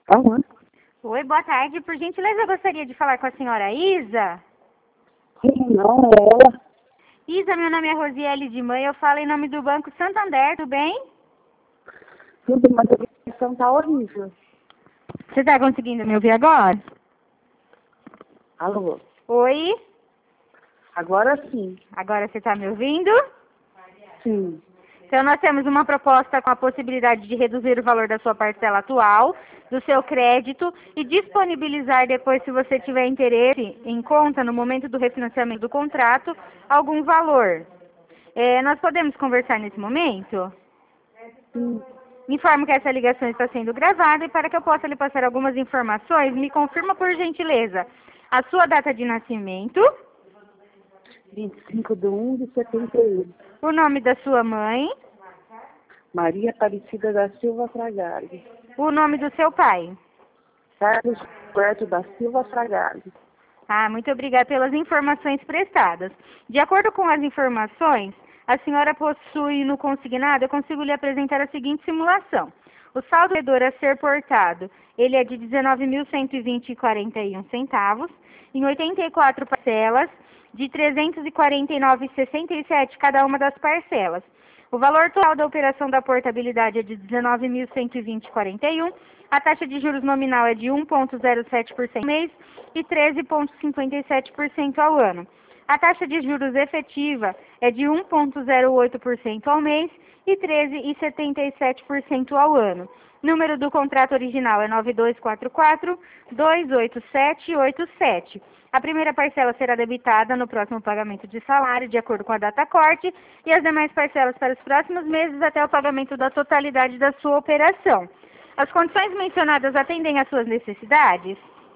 Alô? Oi, boa tarde. Por gentileza, eu gostaria de falar com a senhora Isa. Sim, não, é ela. Isa, meu nome é Rosiele de Mãe, eu falo em nome do Banco Santander, tudo bem? Tudo, mas a ligação tá horrível. Você está conseguindo me ouvir agora? Alô? Oi, Agora sim. agora você está me ouvindo? Sim. Então, nós temos uma proposta com a possibilidade de reduzir o valor da sua parcela atual, do seu crédito e disponibilizar depois, se você tiver interesse, em conta, no momento do refinanciamento do contrato, algum valor. Nós podemos conversar nesse momento? Sim. Informo que essa ligação está sendo gravada e para que eu possa lhe passar algumas informações, me confirma por gentileza a sua data de nascimento, 25/1/71. o nome da sua mãe, Maria Aparecida da Silva Fragale. o nome do seu pai. Carlos Roberto da Silva Fragale. Muito obrigada pelas informações prestadas. De acordo com as informações, a senhora possui no consignado, eu consigo lhe apresentar a seguinte simulação. O saldo devedor a ser portado, ele é de R$ 19.120,41, em 84 parcelas, de R$ 349,67 cada uma das parcelas. O valor total da operação da portabilidade é de R$ 19.120,41. A taxa de juros nominal é de 1,07% ao mês e 13,57% ao ano. A taxa de juros efetiva é de 1,08% ao mês e 13,77% ao ano. Número do contrato original é 9244-28787. A primeira parcela será debitada no próximo pagamento de salário, de acordo com a data corte, e as demais parcelas para os próximos meses até o pagamento da totalidade da sua operação. As condições mencionadas atendem às suas necessidades?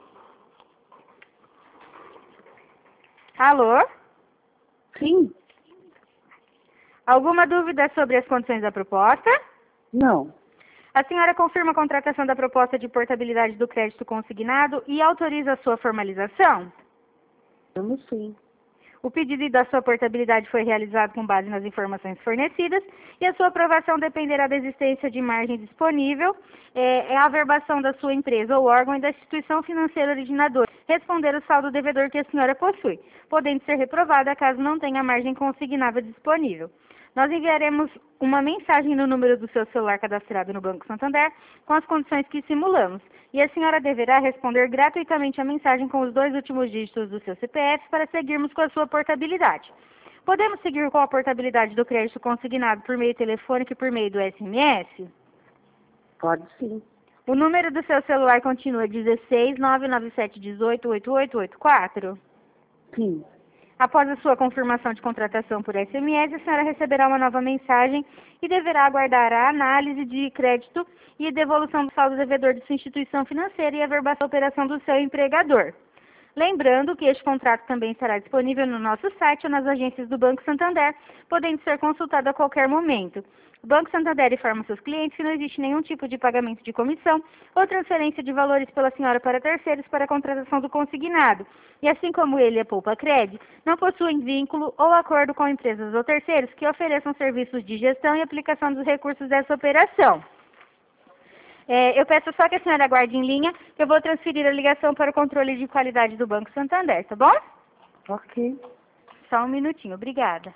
Alô? Sim? Alguma dúvida sobre as condições da proposta? Não. A senhora confirma a contratação da proposta de portabilidade do crédito consignado e autoriza a sua formalização? Vamos sim. O pedido da sua portabilidade foi realizado com base nas informações fornecidas e a sua aprovação dependerá da existência de margem disponível, a averbação da sua empresa ou órgão e da instituição financeira originadora, responder o saldo devedor que a senhora possui, podendo ser reprovada caso não tenha margem consignável disponível. Nós enviaremos uma mensagem no número do seu celular cadastrado no Banco Santander com as condições que simulamos. E a senhora deverá responder gratuitamente a mensagem com os 2 últimos dígitos do seu CPF para seguirmos com a sua portabilidade. Podemos seguir com a portabilidade do crédito consignado por meio telefônico e por meio do SMS? Pode sim. O número do seu celular continua 16 997 18 8884? Sim. Após a sua confirmação de contratação por SMS, a senhora receberá uma nova mensagem e deverá aguardar a análise de crédito e devolução do saldo devedor de sua instituição financeira e a averbação da operação do seu empregador. Lembrando que este contrato também estará disponível no nosso site ou nas agências do Banco Santander, podendo ser consultado a qualquer momento. O Banco Santander informa seus clientes que não existe nenhum tipo de pagamento de comissão ou transferência de valores pela senhora para terceiros para a contratação do consignado. E assim como ele é Poupa-Cred, não possuem vínculo ou acordo com empresas ou terceiros que ofereçam serviços de gestão e aplicação dos recursos dessa operação. Eu peço só que a senhora aguarde em linha, que eu vou transferir a ligação para o controle de qualidade do Banco Santander, tá bom? Ok. Só um minutinho, obrigada.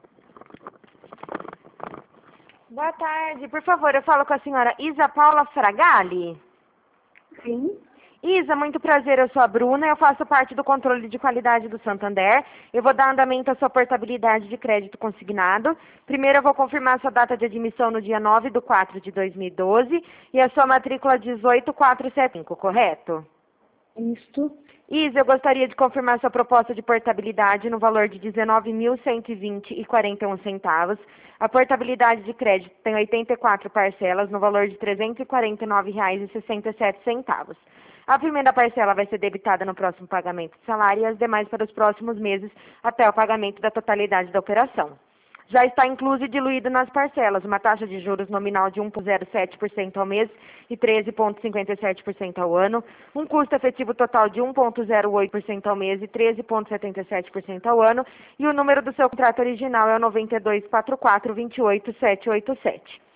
Boa tarde, por favor, eu falo com a senhora Isa Paula Fragale. Sim? Isa, muito prazer, eu sou a Bruna, eu faço parte do controle de qualidade do Santander. Eu vou dar andamento à sua portabilidade de crédito consignado. Primeiro eu vou confirmar a sua data de admissão no dia 9/4/2012 e a sua matrícula 18475, correto? Isto. Isa, eu gostaria de confirmar sua proposta de portabilidade no valor de R$ 19.120,41. A portabilidade de crédito tem 84 parcelas no valor de R$ 349,67. A primeira parcela vai ser debitada no próximo pagamento de salário e as demais para os próximos meses até o pagamento da totalidade da operação. Já está incluso e diluído nas parcelas uma taxa de juros nominal de 1,07% ao mês e 13,57% ao ano, um custo efetivo total de 1,08% ao mês e 13,77% ao ano, e o número do seu contrato original é o 9244-28787.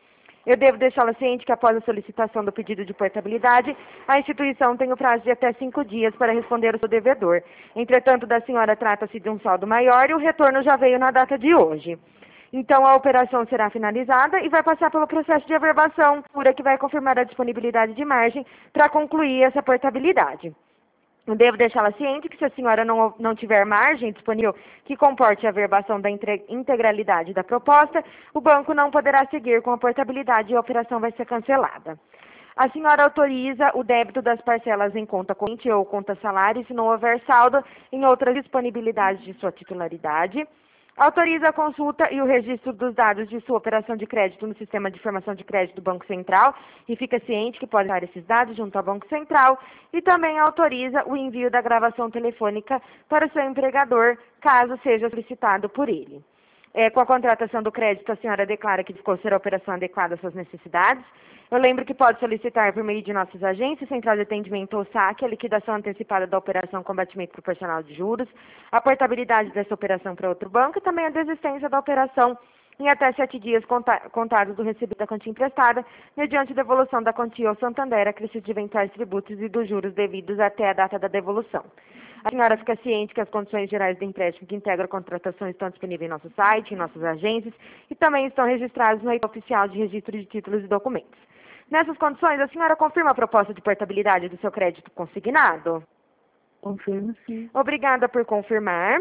Eu devo deixá-la ciente que após a solicitação do pedido de portabilidade, a instituição tem o prazo de até 5 dias para responder ao seu devedor. Entretanto, da senhora trata-se de um saldo maior e o retorno já veio na data de hoje. Então, a operação será finalizada e vai passar pelo processo de averbação, que vai confirmar a disponibilidade de margem para concluir essa portabilidade. Eu devo deixá-la ciente que se a senhora não tiver margem disponível que comporte a averbação da integralidade da proposta, o banco não poderá seguir com a portabilidade e a operação vai ser cancelada. A senhora autoriza o débito das parcelas em conta corrente ou conta salário se não houver saldo em outras disponibilidades de sua titularidade. Autoriza a consulta e o registro dos dados de sua operação de crédito no sistema de informação de crédito do Banco Central e fica ciente que pode dar esses dados junto ao Banco Central e também autoriza o envio da gravação telefônica para o seu empregador, caso seja solicitado por ele. Com a contratação do crédito, a senhora declara que ficou ser a operação adequada às suas necessidades. Eu lembro que pode solicitar por meio de nossas agências, Central de Atendimento ou SAC, a liquidação antecipada da operação com batimento proporcional de juros, a portabilidade dessa operação para outro banco e também a desistência da operação em até 7 dias contados do recebido da quantia emprestada, mediante devolução da quantia ao Santander, acrescido de eventuais tributos e dos juros devidos até a data da devolução. A senhora fica ciente que as condições gerais do empréstimo que integra a contratação estão disponíveis em nosso site, em nossas agências e também estão registradas no Eitor Oficial de Registro de Títulos e Documentos. Nessas condições, a senhora confirma a proposta de portabilidade do seu crédito consignado? Confirmo, sim. Obrigada por confirmar.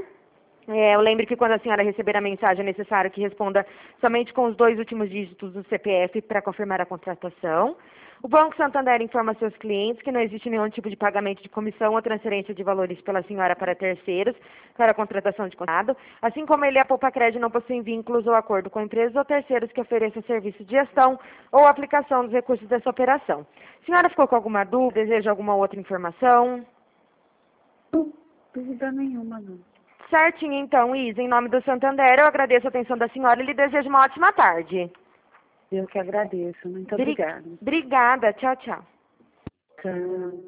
Eu lembro que quando a senhora receber a mensagem é necessário que responda somente com os 2 últimos dígitos do CPF para confirmar a contratação. O Banco Santander informa seus clientes que não existe nenhum tipo de pagamento de comissão ou transferência de valores pela senhora para terceiros para a contratação de contrato, assim como ele e a Poupa Crédito não possuem vínculos ou acordo com empresas ou terceiros que ofereçam serviço de gestão ou aplicação dos recursos dessa operação. A senhora ficou com alguma dúvida, deseja alguma outra informação? Dúvida nenhuma, não. Certinho, então, Isa. Em nome do Santander, eu agradeço a atenção da senhora e lhe desejo uma ótima tarde. Eu que agradeço. Muito obrigada. Obrigada. Tchau, tchau. Tchau.